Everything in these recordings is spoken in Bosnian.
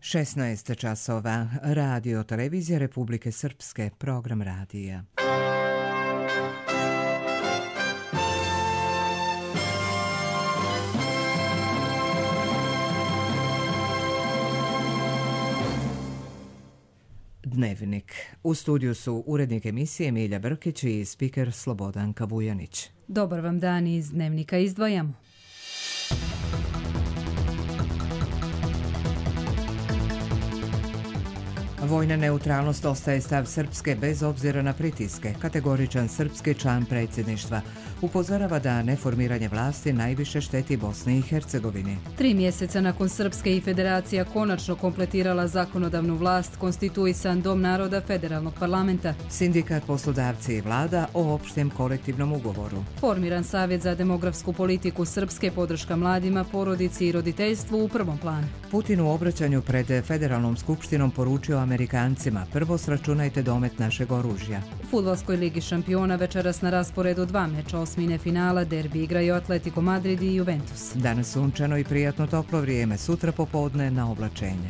16 časova. Radio Televizija Republike Srpske. Program radija. Dnevnik. U studiju su urednik emisije Milja Brkić i spiker Slobodanka Vujanić. Dobar vam dan, iz Dnevnika izdvajamo. Vojna neutralnost ostaje stav Srpske bez obzira na pritiske. Kategoričan srpski član predsjedništva upozorava da neformiranje vlasti najviše šteti Bosni i Hercegovini. 3 mjeseca nakon Srpske i Federacija konačno kompletirala zakonodavnu vlast, konstituisan Dom naroda Federalnog parlamenta. Sindikat, poslodavci i vlada o opštem kolektivnom ugovoru. Formiran Savjet za demografsku politiku Srpske, podrška mladima, porodici i roditeljstvu u prvom planu. Putin u obraćanju pred Federalnom skupštinom poručio Amerikancima: prvo sračunajte domet našeg oružja. U Fudbalskoj ligi šampiona večeras na rasporedu 2 meča osmine finala, derbi igraju Atletico Madrid i Juventus. Danas sunčano i prijatno toplo vrijeme, sutra popodne na oblačenje.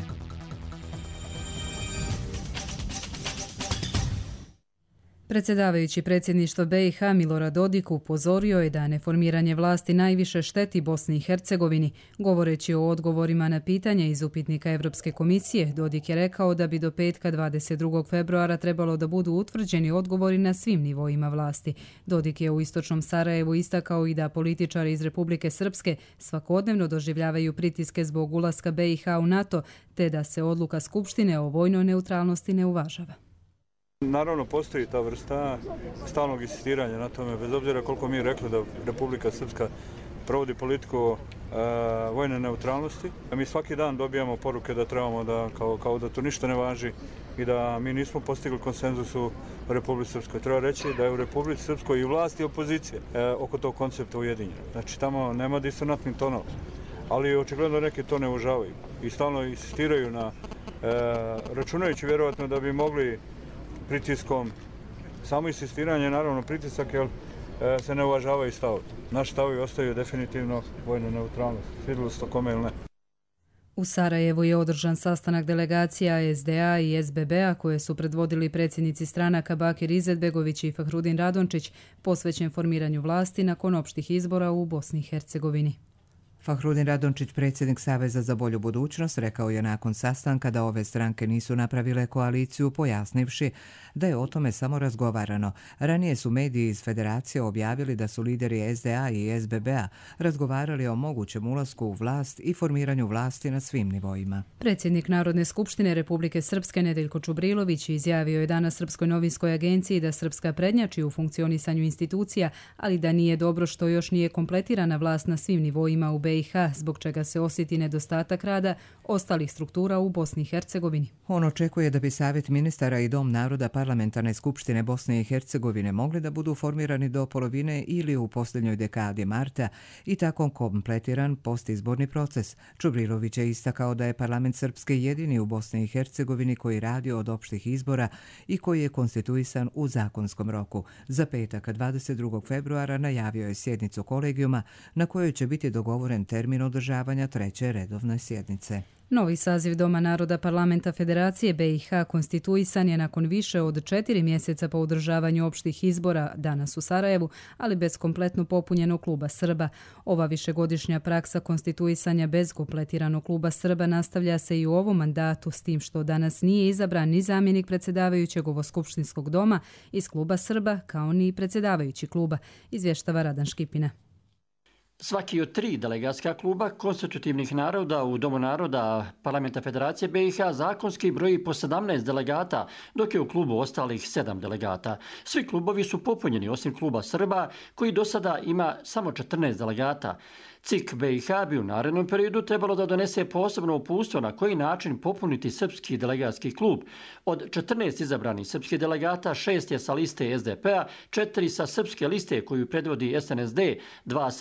Predsjedavajući predsjedništva BiH Milorad Dodik upozorio je da neformiranje vlasti najviše šteti Bosni i Hercegovini. Govoreći o odgovorima na pitanja iz upitnika Europske komisije, Dodik je rekao da bi do petka 22. februara trebalo da budu utvrđeni odgovori na svim nivoima vlasti. Dodik je u istočnom Sarajevu istakao i da političari iz Republike Srpske svakodnevno doživljavaju pritiske zbog ulaska BiH u NATO, te da se odluka Skupštine o vojnoj neutralnosti ne uvažava. Naravno, postoji ta vrsta stalnog insistiranja na tome, bez obzira koliko mi rekli da Republika Srpska provodi politiku vojne neutralnosti. Mi svaki dan dobijamo poruke da trebamo da, kao da to ništa ne važi i da mi nismo postigli konsenzus u Republici Srpskoj. Treba reći da je u Republici Srpskoj i vlast i opozicija oko tog koncepta ujedinjena. Znači, tamo nema disonantnih tonova, ali očigledno neki to ne uvažavaju i stalno insistiraju na, računajući vjerovatno da bi mogli pritiskom, samo insistiranje, naravno pritisak, jer se ne uvažavaju stavovi. Naši stavovi ostaju definitivno vojnu neutralnost. Svidjelo se to kome ili ne. U Sarajevu je održan sastanak delegacija SDA i SBB-a koje su predvodili predsjednici stranaka Bakir Izetbegović i Fahrudin Radončić, posvećen formiranju vlasti nakon opštih izbora u Bosni i Hercegovini. Fahrudin Radončić, predsjednik Saveza za bolju budućnost, rekao je nakon sastanka da ove stranke nisu napravile koaliciju, pojasnivši da je o tome samo razgovarano. Ranije su mediji iz Federacije objavili da su lideri SDA i SBB-a razgovarali o mogućem ulasku u vlast i formiranju vlasti na svim nivoima. Predsjednik Narodne skupštine Republike Srpske Nedeljko Čubrilović izjavio je danas Srpskoj novinskoj agenciji da Srpska prednjači u funkcionisanju institucija, ali da nije dobro što još nije kompletirana vlast na svim nivoima u BiH, zbog čega se osjeti nedostatak rada ostalih struktura u Bosni i Hercegovini. On očekuje da bi Savjet ministara i Dom naroda Parlamentarne skupštine Bosne i Hercegovine mogli da budu formirani do polovine ili u posljednjoj dekadi marta i tako kompletiran postizborni proces. Čubrilović je istakao da je parlament Srpske jedini u Bosni i Hercegovini koji radi od opštih izbora i koji je konstituisan u zakonskom roku. Za petak 22. februara najavio je sjednicu kolegijuma na kojoj će biti dogovoren termin održavanja 3. redovne sjednice. Novi saziv Doma naroda Parlamenta Federacije BiH konstituisan je nakon više od 4 mjeseca po održavanju opštih izbora danas u Sarajevu, ali bez kompletno popunjenog kluba Srba. Ova višegodišnja praksa konstituisanja bez kompletiranog kluba Srba nastavlja se i u ovom mandatu, s tim što danas nije izabran ni zamjenik predsjedavajućeg Skupštinskog doma iz kluba Srba, kao ni predsjedavajući kluba, izvještava Radan Škipina. Svaki od 3 delegatska kluba konstitutivnih naroda u Domu naroda Parlamenta Federacije BiH zakonski broji po 17 delegata, dok je u klubu ostalih 7 delegata. Svi klubovi su popunjeni osim kluba Srba, koji do sada ima samo 14 delegata. CIK BiH bi u narednom periodu trebalo da donese posebno uputstvo na koji način popuniti srpski delegatski klub. Od 14 izabranih srpskih delegata, 6 je sa liste SDP-a, 4 sa srpske liste koju predvodi SNSD, 2 sa liste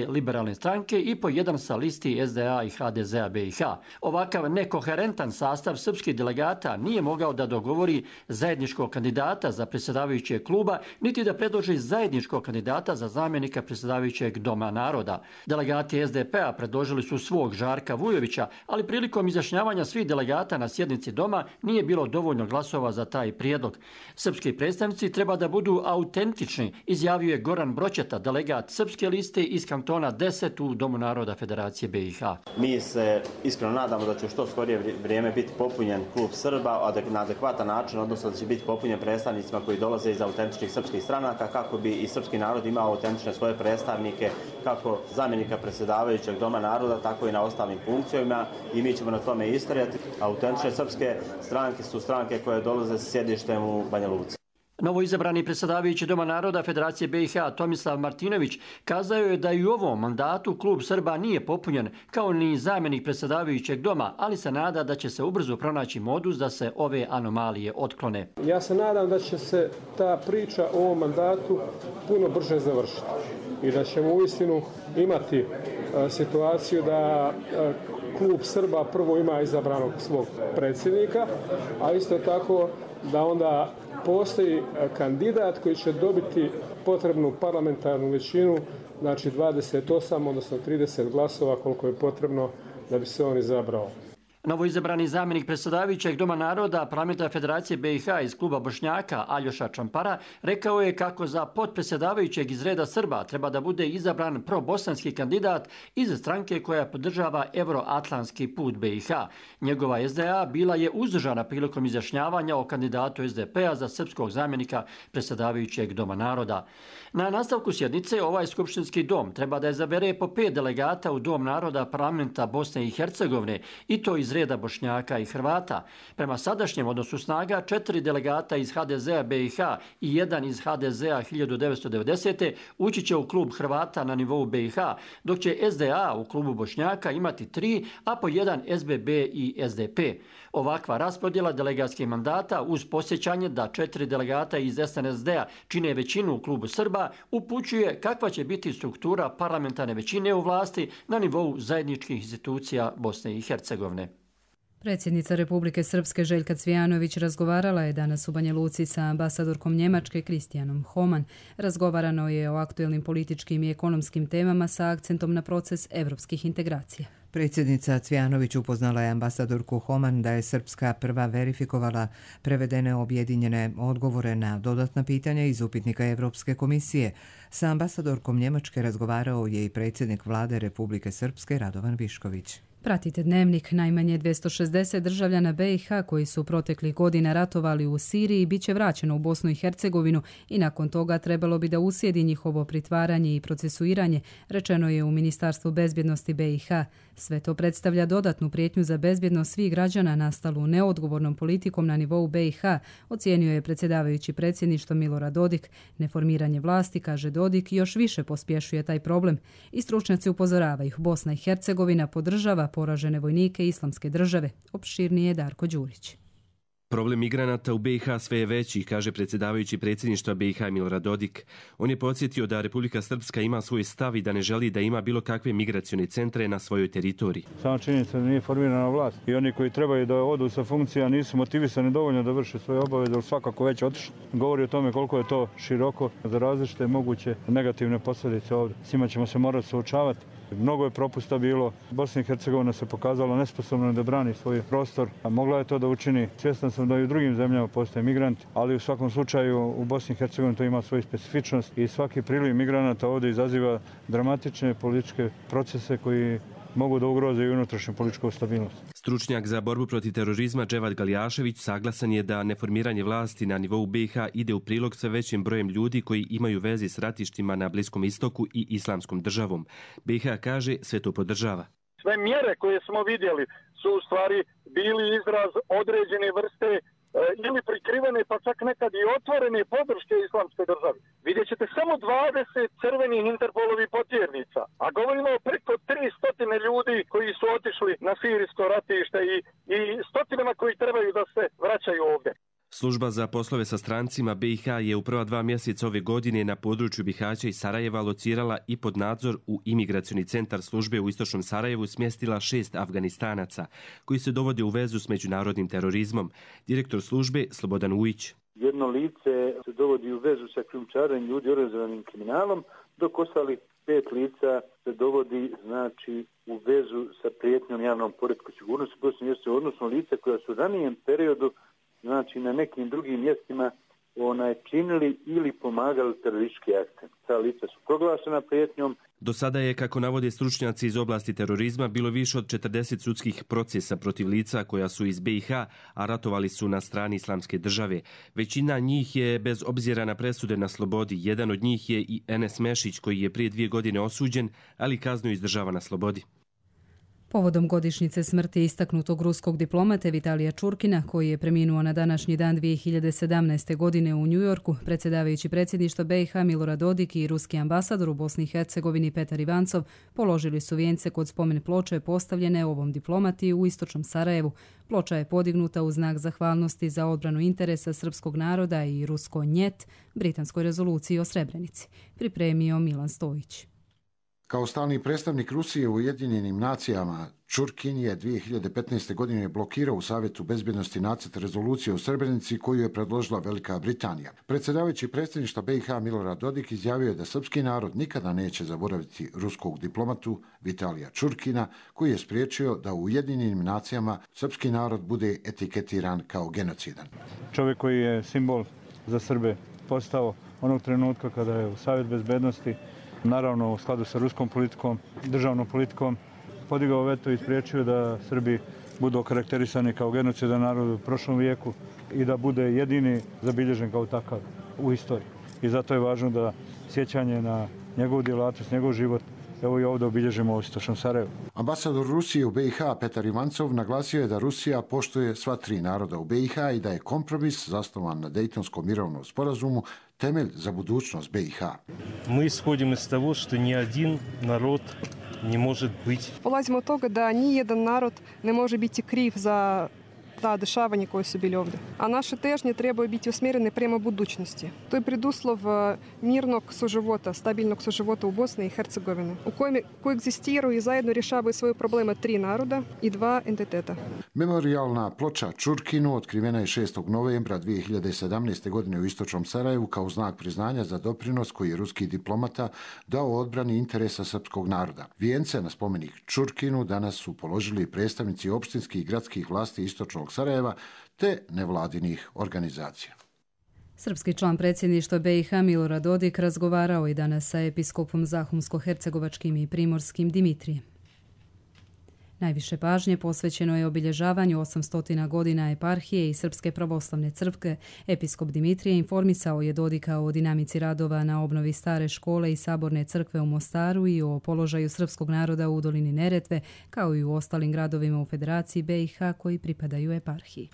liberalne stranke i po jedan sa listi SDA i HDZ-a BiH. Ovakav nekoherentan sastav srpskih delegata nije mogao da dogovori zajedničkog kandidata za predsjedavajućeg kluba, niti da predloži zajedničkog kandidata za zamjenika predsjedavajućeg Doma naroda. Delegati SDP-a predložili su svog Žarka Vujovića, ali prilikom izjašnjavanja svih delegata na sjednici Doma nije bilo dovoljno glasova za taj prijedlog. Srpski predstavnici treba da budu autentični, izjavio je Goran Bročeta, delegat srpske liste iz kantona 10 u Domu naroda Federacije BiH. Mi se iskreno nadamo da će u što skorije vrijeme biti popunjen klub Srba na adekvatan način, odnosno da će biti popunjen predstavnicima koji dolaze iz autentičnih srpskih stranaka, kako bi i srpski narod imao autentične svoje predstavnike, kako zamjenika predsjedavajućeg Doma naroda, tako i na ostalim funkcijama, i mi ćemo na tome istrajati. Autentične srpske stranke su stranke koje dolaze sa sjedištem u Banja Luci. Novoizabrani predsjedavajući Doma naroda Federacije BiH Tomislav Martinović kazao je da i u ovom mandatu klub Srba nije popunjen, kao ni zamjenik predsjedavajućeg doma, ali se nada da će se ubrzo pronaći modus da se ove anomalije otklone. Ja se nadam da će se ta priča o ovom mandatu puno brže završiti i da ćemo uistinu imati situaciju da klub Srba prvo ima izabranog svog predsjednika, a isto tako da onda postoji kandidat koji će dobiti potrebnu parlamentarnu većinu, znači 28, odnosno 30 glasova koliko je potrebno da bi se on izabrao. Novoizabrani zamjenik predsjedavajućeg Doma naroda Parlamenta Federacije BiH iz kluba Bošnjaka Aljoša Čampara rekao je kako za potpredsjedavajućeg iz reda Srba treba da bude izabran probosanski kandidat iz stranke koja podržava euroatlantski put BiH. Njegova SDA bila je uzdržana prilikom izjašnjavanja o kandidatu SDP-a za srpskog zamjenika predsjedavajućeg Doma naroda. Na nastavku sjednice ovaj skupštinski dom treba da izabere po 5 delegata u Dom naroda Parlamenta Bosne i Hercegovine, i to iz reda Bošnjaka i Hrvata. Prema sadašnjem odnosu snaga 4 delegata iz HDZ-a BiH i 1 iz HDZ-a 1990. ući će u klub Hrvata na nivou BiH, dok će SDA u klubu Bošnjaka imati 3, a po 1 SBB i SDP. Ovakva raspodjela delegatskih mandata uz posjećanje da 4 delegata iz SNSD-a čine većinu u klubu Srba upućuje kakva će biti struktura parlamentarne većine u vlasti na nivou zajedničkih institucija Bosne i Hercegovine. Predsjednica Republike Srpske Željka Cvijanović razgovarala je danas u Banja Luci sa ambasadorkom Njemačke Kristijanom Homan. Razgovarano je o aktuelnim političkim i ekonomskim temama sa akcentom na proces evropskih integracija. Predsjednica Cvijanović upoznala je ambasadorku Homan da je Srpska prva verifikovala prevedene objedinjene odgovore na dodatna pitanja iz upitnika Evropske komisije. Sa ambasadorkom Njemačke razgovarao je i predsjednik vlade Republike Srpske Radovan Višković. Pratite Dnevnik. Najmanje 260 državljana BiH koji su proteklih godina ratovali u Siriji bit će vraćeno u Bosnu i Hercegovinu i nakon toga trebalo bi da uslijedi njihovo pritvaranje i procesuiranje, rečeno je u Ministarstvu bezbjednosti BiH. Sve to predstavlja dodatnu prijetnju za bezbjednost svih građana nastalu neodgovornom politikom na nivou BiH, ocijenio je predsjedavajući predsjedništvo Milorad Dodik. Neformiranje vlasti, kaže Dodik, još više pospješuje taj problem. I stručnjaci upozoravaju, Bosna i Hercegovina podržava poražene vojnike Islamske države. Opširnije Darko Đurić. Problem migranata u BiH sve je veći, kaže predsjedavajući predsjedništva BiH Milorad Dodik. On je podsjetio da Republika Srpska ima svoj stav i da ne želi da ima bilo kakve migracione centre na svojoj teritoriji. Sama činjenica da nije formirana vlast i oni koji trebaju da odu sa funkcija nisu motivisani dovoljno da vrše svoje obaveze, ali svakako već otišli. Govori o tome koliko je to široko za različite moguće negativne posljedice ovdje. S njima ćemo se morati suočavati. Mnogo je propusta bilo. Bosna i Hercegovina se pokazala nesposobna da brani svoj prostor, a mogla je to da učini. Svjestan sam da i u drugim zemljama postoje migranti, ali u svakom slučaju u Bosni i Hercegovini to ima svoju specifičnost i svaki priliv migranata ovdje izaziva dramatične političke procese koji mogu da ugroze i unutrašnju političku stabilnost. Stručnjak za borbu protiv terorizma Dževad Galjašević saglasan je da neformiranje vlasti na nivou BiH ide u prilog sa većim brojem ljudi koji imaju veze s ratištima na Bliskom istoku i Islamskom državom. BiH kaže sve to podržava. Sve mjere koje smo vidjeli su u stvari bili izraz određene vrste ili prikrivene, pa čak nekad i otvorene podrške Islamskoj državi. Vidjet ćete samo 20 crvenih Interpolovi potjernica, a govorimo o preko 300 ljudi koji su otišli na sirijsko ratište i stotinama koji trebaju da se vraćaju ovdje. Služba za poslove sa strancima BiH je u prva 2 mjeseca ove godine na području Bihaća i Sarajeva locirala i pod nadzor u imigracioni centar službe u istočnom Sarajevu smjestila 6 Afganistanaca koji se dovode u vezu s međunarodnim terorizmom. Direktor službe Slobodan Ujić. Jedno lice se dovodi u vezu sa krijumčarenjem ljudi organizovanim kriminalom, dok ostalih 5 lica se dovodi u vezu sa prijetnjom javnom poretku i sigurnosti Bosne i Hercegovine, odnosno lica koja su u ranijem periodu na nekim drugim mjestima činili ili pomagali terorističke akte. Ta lica su proglašena prijetnjom. Do sada je, kako navode stručnjaci iz oblasti terorizma, bilo više od 40 sudskih procesa protiv lica koja su iz BiH, a ratovali su na strani Islamske države. Većina njih je bez obzira na presude na slobodi. Jedan od njih je i Enes Mešić, koji je prije 2 godine osuđen, ali kaznu izdržava na slobodi. Povodom godišnjice smrti istaknutog ruskog diplomate Vitalija Čurkina, koji je preminuo na današnji dan 2017. godine u Njujorku, predsjedavajući predsjedništva BiH Milorad Dodik i ruski ambasador u Bosni i Hercegovini Petar Ivancov položili su vijence kod spomen ploče postavljene ovom diplomati u istočnom Sarajevu. Ploča je podignuta u znak zahvalnosti za odbranu interesa srpskog naroda i rusko njet britanskoj rezoluciji o Srebrenici. Pripremio Milan Stojić. Kao stalni predstavnik Rusije u Ujedinjenim nacijama, Čurkin je 2015. godine blokirao u Savjetu bezbjednosti nacrt rezolucije o Srebrenici koju je predložila Velika Britanija. Predsjedavajući predsjedništva BiH Milorad Dodik izjavio je da srpski narod nikada neće zaboraviti ruskog diplomatu Vitalija Čurkina, koji je spriječio da u Ujedinjenim nacijama srpski narod bude etiketiran kao genocidan. Čovjek koji je simbol za Srbe postao onog trenutka kada je u Savjet bezbednosti, naravno u skladu sa ruskom politikom, državnom politikom, podigao veto i spriječio da Srbi budu okarakterisani kao genocidan narod u prošlom vijeku i da bude jedini zabilježen kao takav u istoriji. I zato je važno da sjećanje na njegovu djelatnost, njegov život, evo i ovdje obilježimo u istočnom Sarajevu. Ambasador Rusije u BiH Petar Ivancov naglasio je da Rusija poštuje sva 3 naroda u BiH i da je kompromis zasnovan na Dejtonskom mirovnom sporazumu temelj za budućnost BiH. Mi ishodimo iz того, što ni jedan narod ne može biti. Polazimo od toga da ni jedan narod ne može biti kriv za ta dešavanja koje su bili ovdje. A naše težnje trebaju biti usmjerene prema budućnosti. To je preduslov mirnog suživota, stabilnog suživota u Bosni i Hercegovini, u kojem koegzistiraju i zajedno rješavaju svoje probleme 3 naroda i 2 entiteta. Memorialna ploča Čurkinu otkrivena je 6. novembra 2017. godine u istočnom Sarajevu kao znak priznanja za doprinos koji je ruski diplomata dao odbrani interesa srpskog naroda. Vijence na spomenik Čurkinu danas su položili predstavnici opštinskih i gradskih vlasti istočnog Sarajeva te nevladinih organizacija. Srpski član predsjedništva BiH Milorad Dodik razgovarao i danas sa episkopom Zahumsko-hercegovačkim i primorskim Dimitrijem. Najviše pažnje posvećeno je obilježavanju 800 godina eparhije i Srpske pravoslavne crkve. Episkop Dimitrije informisao je Dodika o dinamici radova na obnovi stare škole i saborne crkve u Mostaru i o položaju srpskog naroda u dolini Neretve, kao i u ostalim gradovima u Federaciji BiH koji pripadaju eparhiji.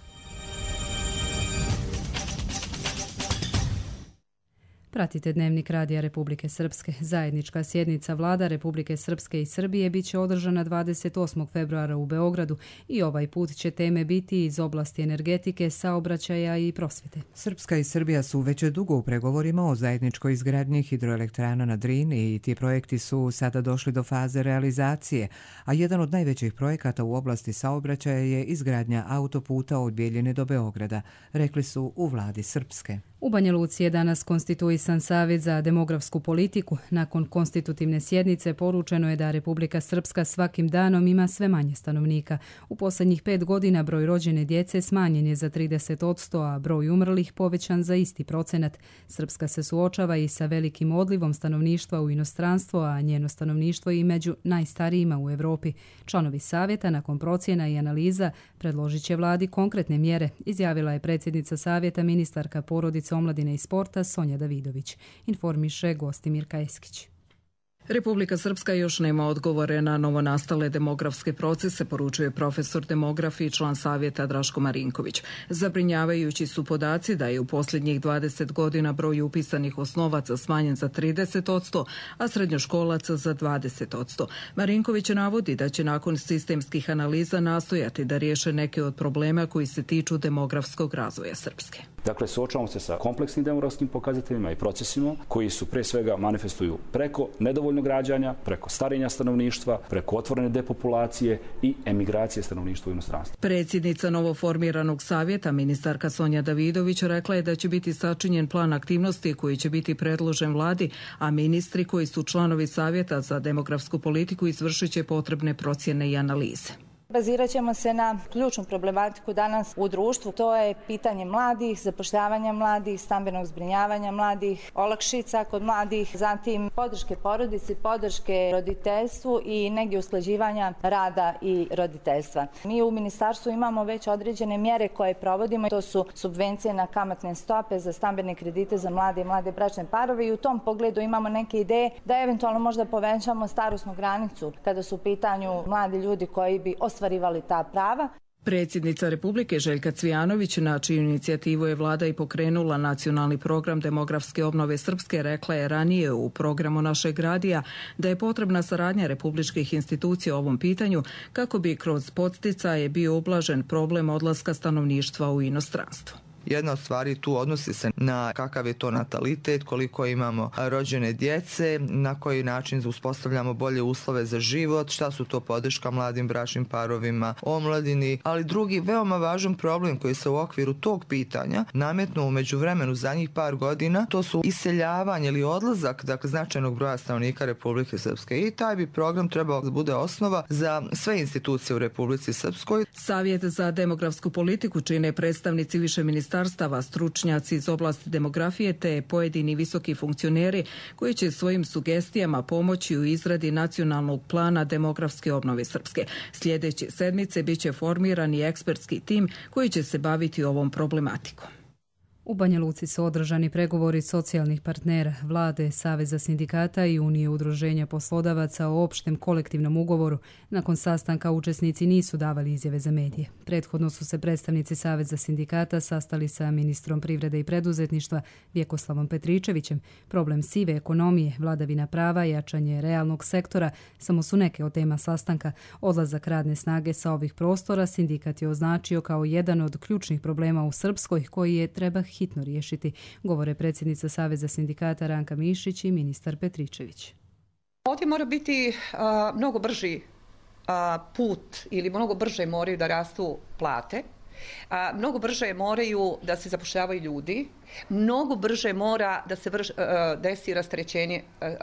Pratite Dnevnik Radija Republike Srpske. Zajednička sjednica vlada Republike Srpske i Srbije bit će održana 28. februara u Beogradu i ovaj put će teme biti iz oblasti energetike, saobraćaja i prosvjete. Srpska i Srbija su već dugo u pregovorima o zajedničkoj izgradnji hidroelektrana na Drini i ti projekti su sada došli do faze realizacije, a jedan od najvećih projekata u oblasti saobraćaja je izgradnja autoputa od Bjeljine do Beograda, rekli su u vladi Srpske. U Banja Luci je danas konstituisan Savjet za demografsku politiku. Nakon konstitutivne sjednice poručeno je da Republika Srpska svakim danom ima sve manje stanovnika. U posljednjih 5 godina broj rođene djece smanjen je za 30%, a broj umrlih povećan za isti procenat. Srpska se suočava i sa velikim odlivom stanovništva u inostranstvo, a njeno stanovništvo je i među najstarijima u Europi. Članovi savjeta nakon procjena i analiza predložit će vladi konkretne mjere, izjavila je predsjednica savjeta ministarka porodice, omladine i sporta Sonja Davidović, informiše Gostimirka Eskić. Republika Srpska još nema odgovore na novonastale demografske procese, poručuje profesor demografije i član savjeta Draško Marinković. Zabrinjavajući su podaci da je u posljednjih 20 godina broj upisanih osnovaca smanjen za 30%, a srednjoškolaca za 20%. Marinković navodi da će nakon sistemskih analiza nastojati da riješe neke od problema koji se tiču demografskog razvoja Srpske. Dakle, suočavamo se sa kompleksnim demografskim pokazateljima i procesima koji su pre svega manifestuju preko nedovoljnog rađanja, preko starenja stanovništva, preko otvorene depopulacije i emigracije stanovništva u inostranstvo. Predsjednica novoformiranog savjeta, ministarka Sonja Davidović, rekla je da će biti sačinjen plan aktivnosti koji će biti predložen vladi, a ministri koji su članovi savjeta za demografsku politiku izvršit će potrebne procjene i analize. Bazirat ćemo se na ključnu problematiku danas u društvu. To je pitanje mladih, zapošljavanja mladih, stambenog zbrinjavanja mladih, olakšica kod mladih, zatim podrške porodici, podrške roditeljstvu i negdje usklađivanja rada i roditeljstva. Mi u ministarstvu imamo već određene mjere koje provodimo. To su subvencije na kamatne stope za stambene kredite za mlade i mlade bračne parove i u tom pogledu imamo neke ideje da eventualno možda povećamo starosnu granicu kada su u pitanju mladi ljudi koji bi ostvarivali ta prava. Predsjednica Republike Željka Cvijanović, na čiju inicijativu je vlada i pokrenula nacionalni program demografske obnove Srpske, rekla je ranije u programu našeg radija da je potrebna saradnja republičkih institucija o ovom pitanju kako bi kroz podsticaje bio ublažen problem odlaska stanovništva u inostranstvo. Jedna od stvari tu odnosi se na kakav je to natalitet, koliko imamo rođene djece, na koji način uspostavljamo bolje uslove za život, šta su to podrška mladim bračnim parovima, omladini, ali drugi veoma važan problem koji se u okviru tog pitanja nametnuo u međuvremenu zadnjih par godina, to su iseljavanje ili odlazak značajnog broja stanovnika Republike Srpske i taj bi program trebao da bude osnova za sve institucije u Republici Srpskoj. Savjet za demografsku politiku čine predstavnici više ministarstava, stručnjaci iz oblasti demografije te pojedini visoki funkcioneri koji će svojim sugestijama pomoći u izradi nacionalnog plana demografske obnove Srpske. Sljedeće sedmice biće formiran i ekspertski tim koji će se baviti ovom problematikom. U Banja Luci su održani pregovori socijalnih partnera, vlade, Saveza sindikata i Unije udruženja poslodavaca o opštem kolektivnom ugovoru. Nakon sastanka učesnici nisu davali izjave za medije. Prethodno su se predstavnici Saveza sindikata sastali sa ministrom privrede i preduzetništva Vjekoslavom Petričevićem. Problem sive ekonomije, vladavina prava, jačanje realnog sektora samo su neke od tema sastanka. Odlazak radne snage sa ovih prostora sindikat je označio kao jedan od ključnih problema u Srpskoj koji je treba hitno riješiti, govore predsjednica Saveza sindikata Ranka Mišić i ministar Petričević. Ovdje mora biti mnogo brži put ili mnogo brže moraju da rastu plate, mnogo brže moraju da se zapošljavaju ljudi, mnogo brže mora da se desi rasterećenje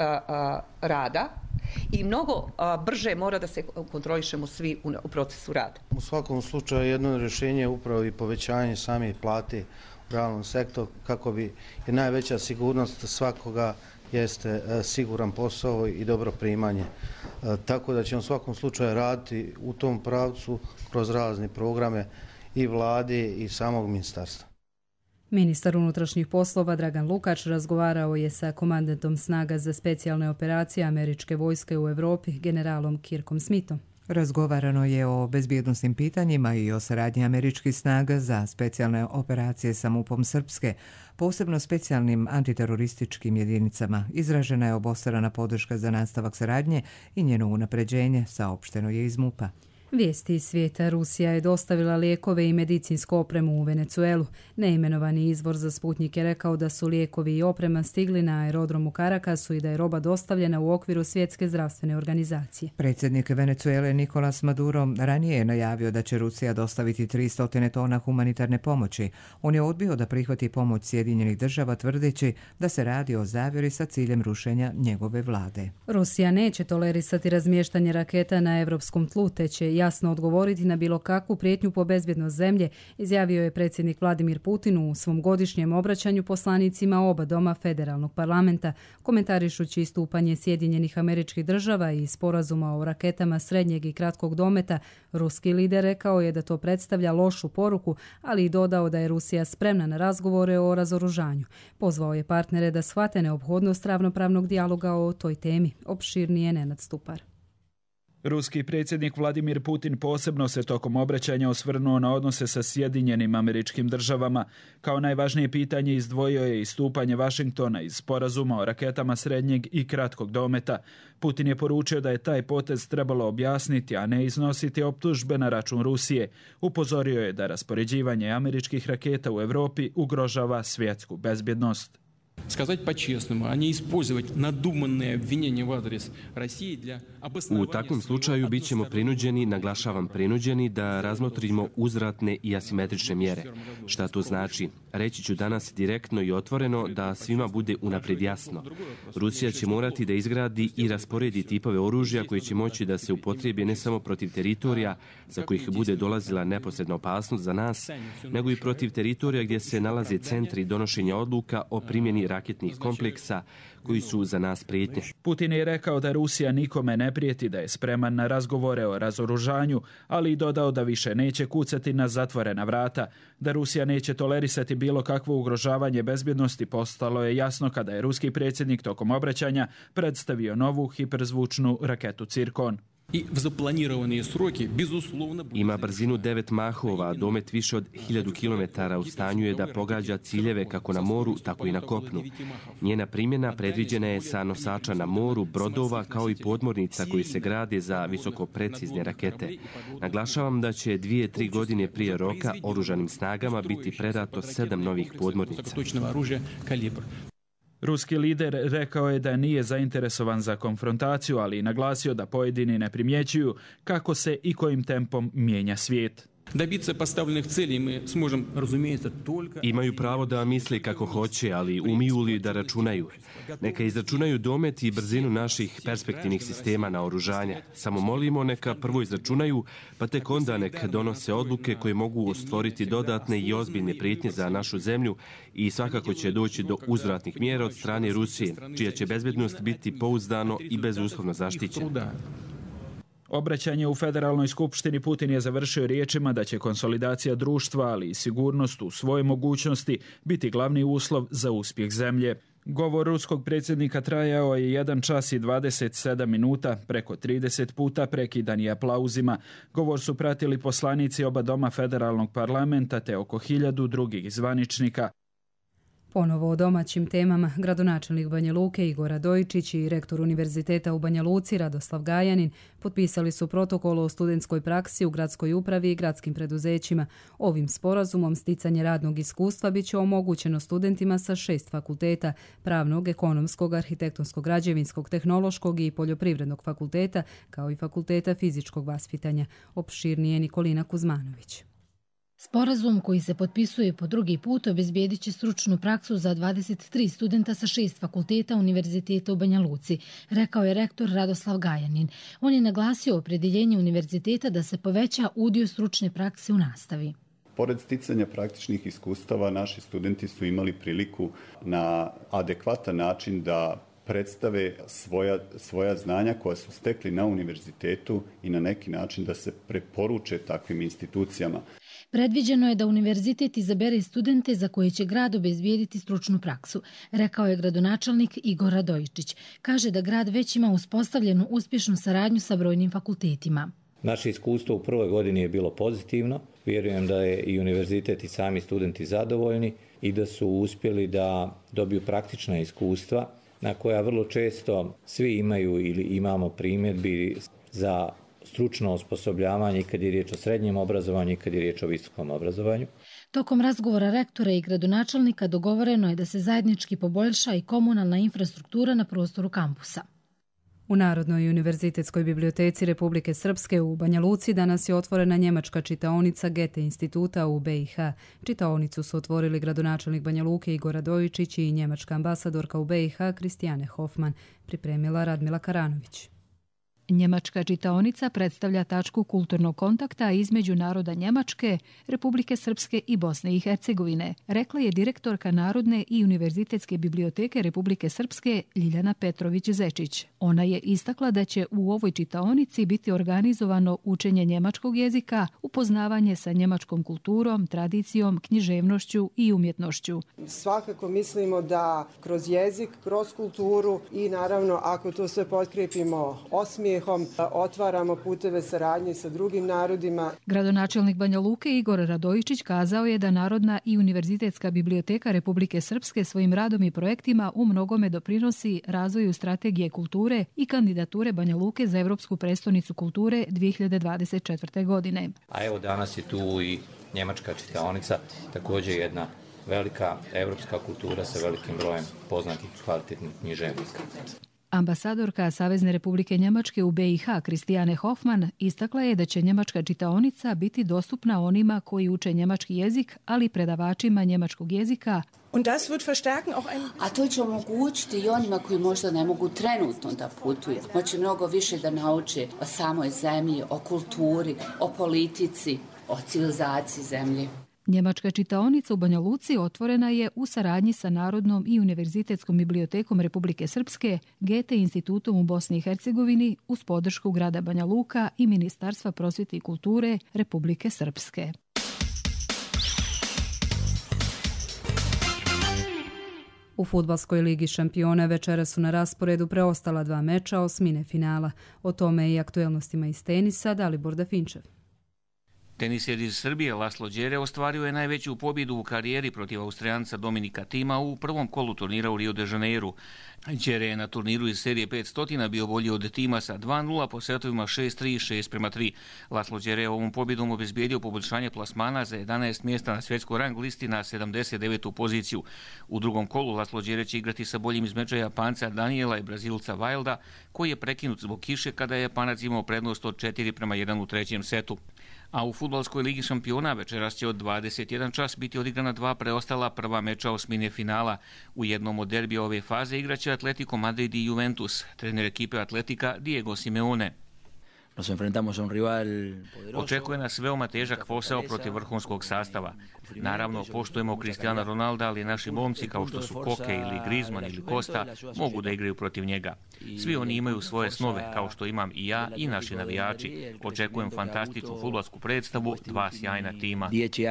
rada i mnogo brže mora da se kontrolišemo svi u procesu rada. U svakom slučaju jedno rješenje je upravo i povećanje samih plati u realnom sektoru kako bi je najveća sigurnost svakoga jeste siguran posao i dobro primanje. Tako da ćemo u svakom slučaju raditi u tom pravcu kroz razne programe i vlade i samog ministarstva. Ministar unutrašnjih poslova Dragan Lukač razgovarao je sa komandantom snaga za specijalne operacije američke vojske u Europi, generalom Kirkom Smithom. Razgovarano je o bezbjednosnim pitanjima i o saradnji američkih snaga za specijalne operacije sa MUP-om Srpske, posebno specijalnim antiterorističkim jedinicama. Izražena je obostrana podrška za nastavak saradnje i njeno unapređenje, saopšteno je iz MUP-a. Vijesti iz svijeta. Rusija je dostavila lijekove i medicinsku opremu u Venecuelu. Neimenovani izvor za Sputnik je rekao da su lijekovi i oprema stigli na aerodromu Carakasu i da je roba dostavljena u okviru Svjetske zdravstvene organizacije. Predsjednik Venecuele Nicolas Maduro ranije je najavio da će Rusija dostaviti 300 tona humanitarne pomoći. On je odbio da prihvati pomoć Sjedinjenih država tvrdeći da se radi o zavjeri sa ciljem rušenja njegove vlade. Rusija neće tolerisati razmještanje raketa na evropskom tlu, te će jasno odgovoriti na bilo kakvu prijetnju po bezbjednost zemlje, izjavio je predsjednik Vladimir Putin u svom godišnjem obraćanju poslanicima oba doma federalnog parlamenta, komentarišući istupanje Sjedinjenih Američkih Država i sporazuma o raketama srednjeg i kratkog dometa. Ruski lider rekao je da to predstavlja lošu poruku, ali i dodao da je Rusija spremna na razgovore o razoružanju. Pozvao je partnere da shvate neophodnost ravnopravnog dijaloga o toj temi. Opširnije Nenad Stupar. Ruski predsjednik Vladimir Putin posebno se tokom obraćanja osvrnuo na odnose sa Sjedinjenim Američkim Državama. Kao najvažnije pitanje izdvojio je istupanje Vašingtona iz sporazuma o raketama srednjeg i kratkog dometa. Putin je poručio da je taj potez trebalo objasniti, a ne iznositi optužbe na račun Rusije. Upozorio je da raspoređivanje američkih raketa u Europi ugrožava svjetsku bezbjednost. Сказать по-честному, а не использовать надуманные обвинения в адрес России для обоснования... U takvom slučaju bit ćemo prinuđeni, naglašavam prinuđeni, da razmotrimo uzvratne i asimetrične mjere. Šta to znači? Reći ću danas direktno i otvoreno da svima bude unaprijed jasno. Rusija će morati da izgradi i rasporedi tipove oružja koji će moći da se upotrijebi ne samo protiv teritorija za kojih bude dolazila neposredna opasnost za nas, nego i protiv teritorija gdje se nalaze centri donošenja odluka o primjeni raketnih kompleksa koji su za nas prijetnje. Putin je rekao da Rusija nikome ne prijeti, da je spreman na razgovore o razoružanju, ali i dodao da više neće kucati na zatvorena vrata. Da Rusija neće tolerisati bilo kakvo ugrožavanje bezbjednosti postalo je jasno kada je ruski predsjednik tokom obraćanja predstavio novu hiperzvučnu raketu Cirkon. Ima brzinu 9 mahova, domet više od 1000 km, u stanju je da pogađa ciljeve kako na moru, tako i na kopnu. Njena primjena predviđena je sa nosača na moru, brodova, kao i podmornica koji se grade za visoko precizne rakete. Naglašavam da će 2-3 godine prije roka oružanim snagama biti predato 7 novih podmornica. Ruski lider rekao je da nije zainteresovan za konfrontaciju, ali i naglasio da pojedini ne primjećuju kako se i kojim tempom mijenja svijet. Imaju pravo da misle kako hoće, ali umiju li da računaju? Neka izračunaju domet i brzinu naših perspektivnih sistema naoružanja. Samo molimo neka prvo izračunaju, pa tek onda neka donose odluke koje mogu stvoriti dodatne i ozbiljne prijetnje za našu zemlju i svakako će doći do uzvratnih mjera od strane Rusije, čija će bezbednost biti pouzdano i bezuslovno zaštićena. Obraćanje u Federalnoj skupštini Putin je završio riječima da će konsolidacija društva, ali i sigurnost u svojoj mogućnosti biti glavni uslov za uspjeh zemlje. Govor ruskog predsjednika trajao je 1 čas i 27 minuta, preko 30 puta prekidan je aplauzima. Govor su pratili poslanici oba doma federalnog parlamenta te oko 1000 drugih zvaničnika. Ponovo o domaćim temama, gradonačelnik Banja Luke Igor Radojičić i rektor Univerziteta u Banja Luci Radoslav Gajanin potpisali su protokol o studentskoj praksi u gradskoj upravi i gradskim preduzećima. Ovim sporazumom sticanje radnog iskustva bit će omogućeno studentima sa 6 fakulteta, pravnog, ekonomskog, arhitektonskog, građevinskog, tehnološkog i poljoprivrednog fakulteta, kao i fakulteta fizičkog vaspitanja. Opširnije Nikolina Kuzmanović. Sporazum koji se potpisuje po drugi put obezbijedit će stručnu praksu za 23 studenta sa 6 fakulteta Univerziteta u Banja Luci, rekao je rektor Radoslav Gajanin. On je naglasio opredjeljenje univerziteta da se poveća udio stručne prakse u nastavi. Pored sticanja praktičnih iskustava, naši studenti su imali priliku na adekvatan način da predstave svoja znanja koja su stekli na univerzitetu i na neki način da se preporuče takvim institucijama. Predviđeno je da univerzitet izabere studente za koje će grad obezbijediti stručnu praksu, rekao je gradonačelnik Igor Radojičić. Kaže da grad već ima uspostavljenu uspješnu saradnju sa brojnim fakultetima. Naše iskustvo u prvoj godini je bilo pozitivno. Vjerujem da je i univerzitet i sami studenti zadovoljni i da su uspjeli da dobiju praktična iskustva na koja vrlo često svi imaju ili imamo primjedbi za stručno osposobljavanje i kad je riječ o srednjem obrazovanju i kad je riječ o visokom obrazovanju. Tokom razgovora rektora i gradonačelnika dogovoreno je da se zajednički poboljša i komunalna infrastruktura na prostoru kampusa. U Narodnoj univerzitetskoj biblioteci Republike Srpske u Banja Luci danas je otvorena njemačka čitaonica Goethe instituta u BiH. Čitaonicu su otvorili gradonačelnik Banja Luke Igor Radojičić i njemačka ambasadorka u BiH Kristijane Hofman, pripremila Radmila Karanović. Njemačka čitaonica predstavlja tačku kulturnog kontakta između naroda Njemačke, Republike Srpske i Bosne i Hercegovine, rekla je direktorka Narodne i univerzitetske biblioteke Republike Srpske Ljiljana Petrović-Zečić. Ona je istakla da će u ovoj čitaonici biti organizovano učenje njemačkog jezika, upoznavanje sa njemačkom kulturom, tradicijom, književnošću i umjetnošću. Svakako mislimo da kroz jezik, kroz kulturu i naravno ako to sve potkrijepimo osmijeh, osmehom otvaramo puteve saradnje sa drugim narodima. Gradonačelnik Banja Luke Igor Radojičić kazao je da Narodna i Univerzitetska biblioteka Republike Srpske svojim radom i projektima u mnogome doprinosi razvoju strategije kulture i kandidature Banja Luke za Evropsku prestonicu kulture 2024. godine. A evo danas je tu i njemačka čitaonica, također jedna velika evropska kultura sa velikim brojem poznatih kvalitetnih književnika. Ambasadorka Savezne Republike Njemačke u BiH Kristijane Hoffman istakla je da će njemačka čitaonica biti dostupna onima koji uče njemački jezik, ali predavačima njemačkog jezika. A to će omogućiti i onima koji možda ne mogu trenutno da putuju. Moći mnogo više da nauče o samoj zemlji, o kulturi, o politici, o civilizaciji zemlje. Njemačka čitaonica u Banja Luci otvorena je u saradnji sa Narodnom i Univerzitetskom bibliotekom Republike Srpske, Goethe institutom u Bosni i Hercegovini uz podršku grada Banja Luka i Ministarstva prosvjete i kulture Republike Srpske. U Fudbalskoj ligi šampiona večera su na rasporedu preostala 2 meča osmine finala. O tome i aktuelnostima iz tenisa Dalibor Dafinčev. Teniser iz Srbije Laslo Đere ostvario je najveću pobjedu u karijeri protiv Austrijanca Dominika Thima u prvom kolu turnira u Rio de Janeiru. Đere je na turniru iz serije 500 bio bolji od Thima sa 2-0 po setovima 6-3 i 6-3. Laslo Đere ovom pobjedom obezbijedio poboljšanje plasmana za 11 mjesta na svjetskoj rang listi na 79. poziciju. U drugom kolu Laslo Đere će igrati sa boljim iz meča Japanca Daniela i Brazilca Wilda, koji je prekinut zbog kiše kada je Japanac imao prednost od 4-1 u trećem setu. A u Fudbalskoj ligi šampiona večeras će od 21 čas biti odigrana 2 preostala prva meča osmine finala. U jednom od derbija ove faze igraće Atletico Madrid i Juventus, trener ekipe Atletika Diego Simeone. Očekuje nas veoma težak posao protiv vrhunskog sastava. Naravno, poštujemo Cristiana Ronalda, ali naši momci kao što su Koke ili Griezmann ili Costa mogu da igraju protiv njega. Svi oni imaju svoje snove, kao što imam i ja i naši navijači. Očekujem fantastičnu fudbalsku predstavu, 2 sjajna tima.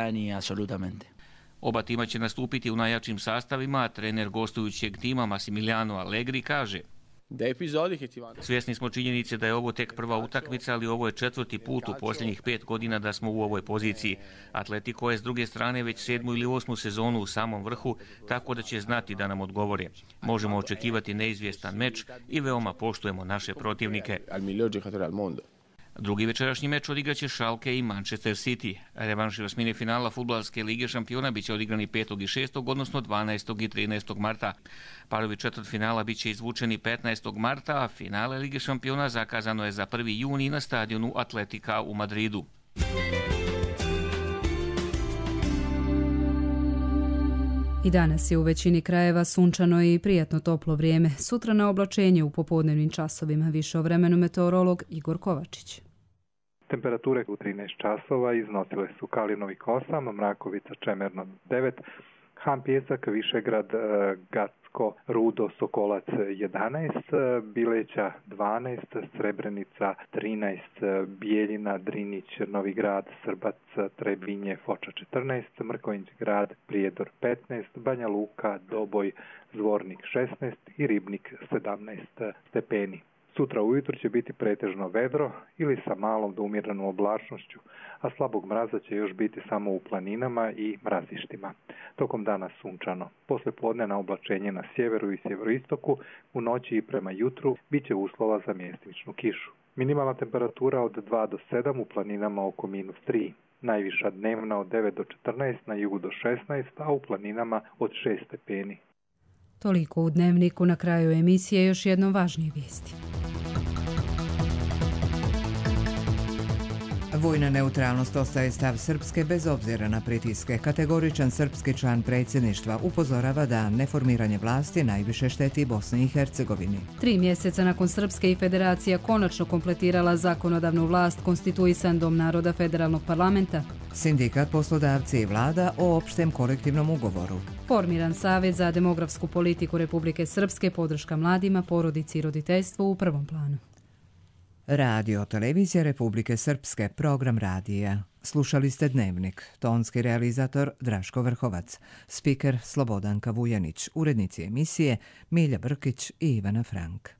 Oba tima će nastupiti u najjačim sastavima, a trener gostujućeg tima Massimiliano Allegri kaže: svjesni smo činjenice da je ovo tek prva utakmica, ali ovo je 4. put u posljednjih 5 godina da smo u ovoj poziciji. Atletico je s druge strane već 7. ili 8. sezonu u samom vrhu, tako da će znati da nam odgovore. Možemo očekivati neizvjestan meč i veoma poštujemo naše protivnike. Drugi večerašnji meč odigraće Schalke i Manchester City. Revanši osmine finala Fudbalske lige šampiona biće odigrani 5. i 6. odnosno 12. i 13. marta. Parovi četvrtfinala biće izvučeni 15. marta, a finale Lige šampiona zakazano je za 1. juni na stadionu Atletika u Madridu. I danas je u većini krajeva sunčano i prijatno toplo vrijeme. Sutra na oblačenje u popodnevnim časovima. Više o vremenu meteorolog Igor Kovačić. Temperature u 13 časova iznosile su Kalinov 8, Mrakovica Čemerno 9, Han Pjesak, Višegrad, Gacko, Rudo, Sokolac 11, Bileća 12, Srebrenica 13, Bijeljina, Drinić, Novi Grad, Srbac, Trebinje, Foča 14, Mrkonjić Grad, Prijedor 15, Banja Luka, Doboj, Zvornik 16 i Ribnik 17 stepeni. Sutra ujutro će biti pretežno vedro ili sa malom do umjerenom oblačnošću, a slabog mraza će još biti samo u planinama i mrazištima. Tokom dana sunčano. Posle podne na oblačenje na sjeveru i sjeveroistoku, u noći i prema jutru bit će uslova za mjestimičnu kišu. Minimalna temperatura od 2 do 7 u planinama oko -3. Najviša dnevna od 9 do 14, na jugu do 16, a u planinama od 6 stepeni. Toliko u Dnevniku. Na kraju emisije još jedno važnije vijesti. Vojna neutralnost ostaje stav Srpske bez obzira na pritiske. Kategoričan srpski član predsjedništva upozorava da neformiranje vlasti najviše šteti Bosni i Hercegovini. 3 mjeseca nakon Srpske i Federacija konačno kompletirala zakonodavnu vlast, konstituisan Dom naroda Federalnog parlamenta. Sindikat, poslodavci i vlada o opštem kolektivnom ugovoru. Formiran Savjet za demografsku politiku Republike Srpske, podrška mladima, porodici i roditeljstvu u prvom planu. Radio televizija Republike Srpske, program radija. Slušali ste Dnevnik, tonski realizator Draško Vrhovac, spiker Slobodanka Vujanić, urednici emisije Milja Brkić i Ivana Frank.